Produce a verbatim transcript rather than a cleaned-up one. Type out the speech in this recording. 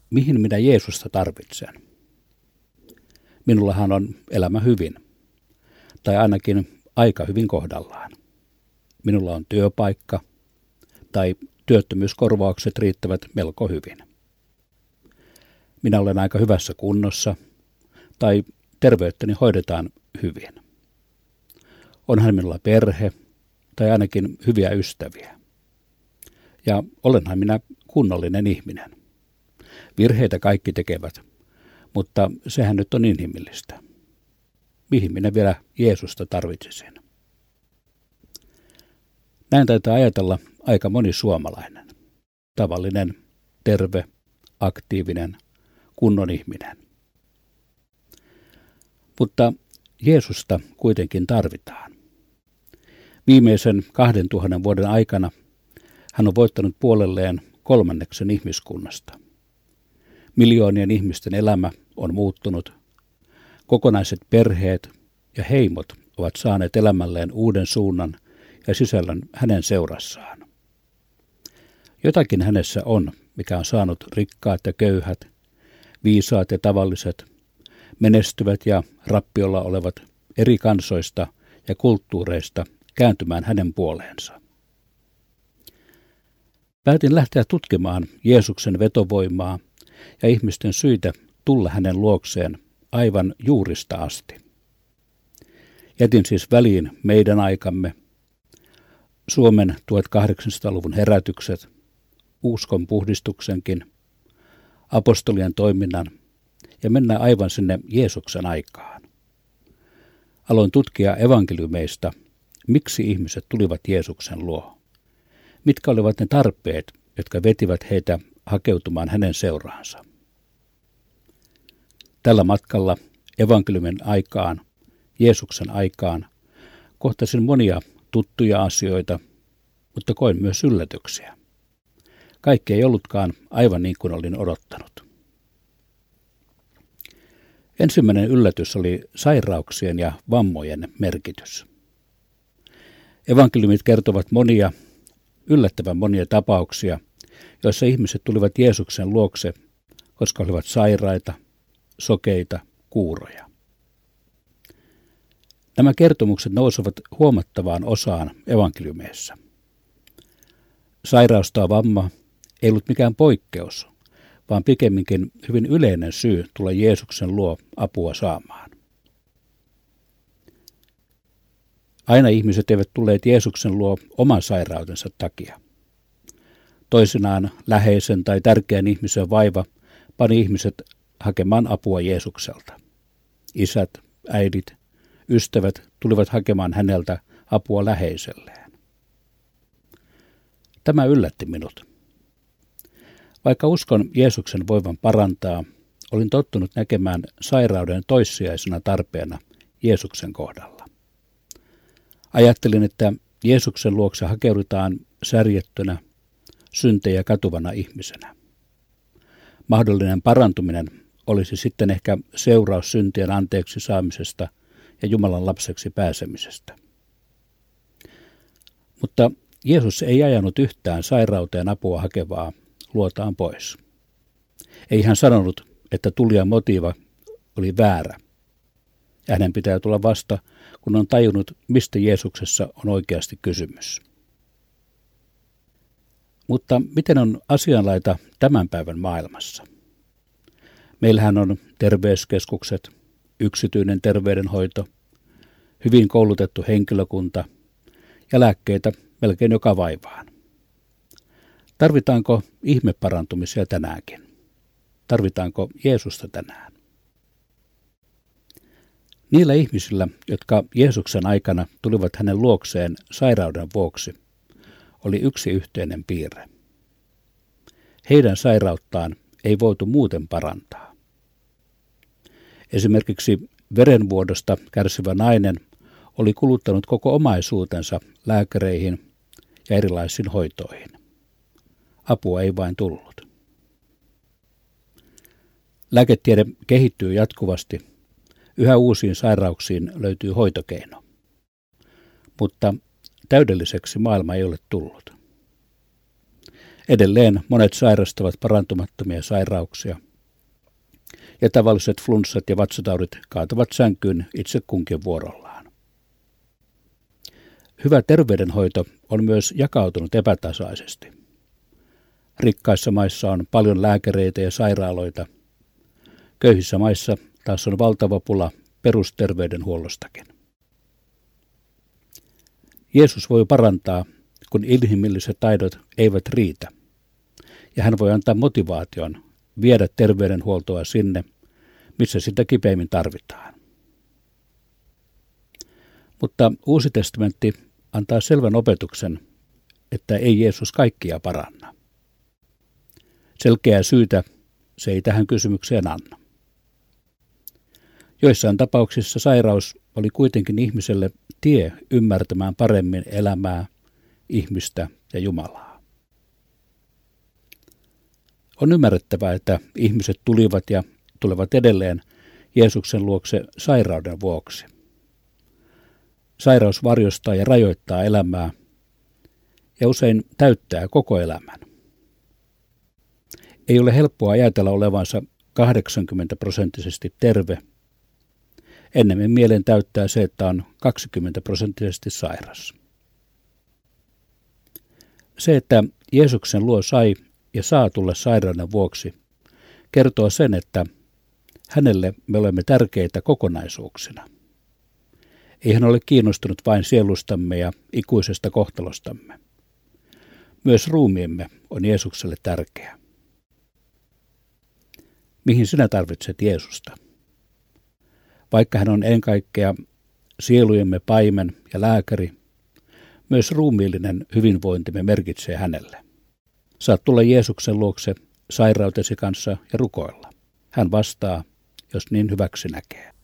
Mihin minä Jeesusta tarvitsen? Minullahan on elämä hyvin, tai ainakin aika hyvin kohdallaan. Minulla on työpaikka, tai työttömyyskorvaukset riittävät melko hyvin. Minä olen aika hyvässä kunnossa, tai terveyttäni hoidetaan hyvin. Onhan minulla perhe, tai ainakin hyviä ystäviä. Ja olenhan minä kunnollinen ihminen. Virheitä kaikki tekevät, mutta sehän nyt on inhimillistä. Mihin minä vielä Jeesusta tarvitsisin? Näin taitaa ajatella aika moni suomalainen. Tavallinen, terve, aktiivinen, kunnon ihminen. Mutta Jeesusta kuitenkin tarvitaan. Viimeisen kahden tuhannen vuoden aikana hän on voittanut puolelleen kolmanneksen ihmiskunnasta. Miljoonien ihmisten elämä on muuttunut. Kokonaiset perheet ja heimot ovat saaneet elämälleen uuden suunnan ja sisällön hänen seurassaan. Jotakin hänessä on, mikä on saanut rikkaat ja köyhät, viisaat ja tavalliset, menestyvät ja rappiolla olevat eri kansoista ja kulttuureista kääntymään hänen puoleensa. Päätin lähteä tutkimaan Jeesuksen vetovoimaa ja ihmisten syitä tulla hänen luokseen aivan juurista asti. Jätin siis väliin meidän aikamme, Suomen tuhatkahdeksansataaluvun herätykset, uskon puhdistuksenkin, apostolien toiminnan ja mennään aivan sinne Jeesuksen aikaan. Aloin tutkia evankeliumeista, miksi ihmiset tulivat Jeesuksen luo. Mitkä olivat ne tarpeet, jotka vetivät heitä hakeutumaan hänen seuraansa. Tällä matkalla evankeliumin aikaan, Jeesuksen aikaan, kohtasin monia tuttuja asioita, mutta koin myös yllätyksiä. Kaikki ei ollutkaan aivan niin kuin olin odottanut. Ensimmäinen yllätys oli sairauksien ja vammojen merkitys. Evankeliumit kertovat monia, yllättävän monia tapauksia, joissa ihmiset tulivat Jeesuksen luokse, koska olivat sairaita, sokeita, kuuroja. Nämä kertomukset nousevat huomattavaan osaan evankeliumeissa. Sairaus tai vamma ei ollut mikään poikkeus, vaan pikemminkin hyvin yleinen syy tulla Jeesuksen luo apua saamaan. Aina ihmiset eivät tulleet Jeesuksen luo oman sairautensa takia. Toisinaan läheisen tai tärkeän ihmisen vaiva pani ihmiset hakemaan apua Jeesukselta. Isät, äidit, ystävät tulivat hakemaan häneltä apua läheiselleen. Tämä yllätti minut. Vaikka uskon Jeesuksen voivan parantaa, olin tottunut näkemään sairauden toissijaisena tarpeena Jeesuksen kohdalla. Ajattelin, että Jeesuksen luokse hakeudutaan särjettynä, syntejä katuvana ihmisenä. Mahdollinen parantuminen olisi sitten ehkä seuraus syntien anteeksi saamisesta ja Jumalan lapseksi pääsemisestä. Mutta Jeesus ei ajanut yhtään sairauteen apua hakevaa luotaan pois. Ei hän sanonut, että tulijan motiiva oli väärä. Ja hänen pitää tulla vasta, kun on tajunnut, mistä Jeesuksessa on oikeasti kysymys. Mutta miten on asianlaita tämän päivän maailmassa? Meillähän on terveyskeskukset, yksityinen terveydenhoito, hyvin koulutettu henkilökunta ja lääkkeitä melkein joka vaivaan. Tarvitaanko ihmeparantumisia tänäänkin? Tarvitaanko Jeesusta tänään? Niillä ihmisillä, jotka Jeesuksen aikana tulivat hänen luokseen sairauden vuoksi, oli yksi yhteinen piirre. Heidän sairauttaan ei voitu muuten parantaa. Esimerkiksi verenvuodosta kärsivä nainen oli kuluttanut koko omaisuutensa lääkäreihin ja erilaisiin hoitoihin. Apua ei vain tullut. Lääketiede kehittyy jatkuvasti. Yhä uusiin sairauksiin löytyy hoitokeino. Mutta täydelliseksi maailma ei ole tullut. Edelleen monet sairastavat parantumattomia sairauksia, ja tavalliset flunssat ja vatsataudit kaatavat sänkyyn itse kunkin vuorollaan. Hyvä terveydenhoito on myös jakautunut epätasaisesti. Rikkaissa maissa on paljon lääkäreitä ja sairaaloita. Köyhissä maissa taas on valtava pula perusterveydenhuollostakin. Jeesus voi parantaa, kun inhimilliset taidot eivät riitä, ja hän voi antaa motivaation viedä terveydenhuoltoa sinne, missä sitä kipeimmin tarvitaan. Mutta Uusi testamentti antaa selvän opetuksen, että ei Jeesus kaikkia paranna. Selkeää syytä se ei tähän kysymykseen anna. Joissain tapauksissa sairaus oli kuitenkin ihmiselle tie ymmärtämään paremmin elämää, ihmistä ja Jumalaa. On ymmärrettävää, että ihmiset tulivat ja tulevat edelleen Jeesuksen luokse sairauden vuoksi. Sairaus varjostaa ja rajoittaa elämää ja usein täyttää koko elämän. Ei ole helppoa ajatella olevansa kahdeksankymmentä prosenttisesti terve. Ennemmin mielen täyttää se, että on kaksikymmentä prosenttisesti sairas. Se, että Jeesuksen luo sai ja saa tulla sairauden vuoksi, kertoo sen, että hänelle me olemme tärkeitä kokonaisuuksina. Ei hän ole kiinnostunut vain sielustamme ja ikuisesta kohtalostamme. Myös ruumiimme on Jeesukselle tärkeä. Mihin sinä tarvitset Jeesusta? Vaikka hän on ennen kaikkea sielujemme paimen ja lääkäri, myös ruumiillinen hyvinvointimme merkitsee hänelle. Saat tulla Jeesuksen luokse sairautesi kanssa ja rukoilla. Hän vastaa, jos niin hyväksi näkee.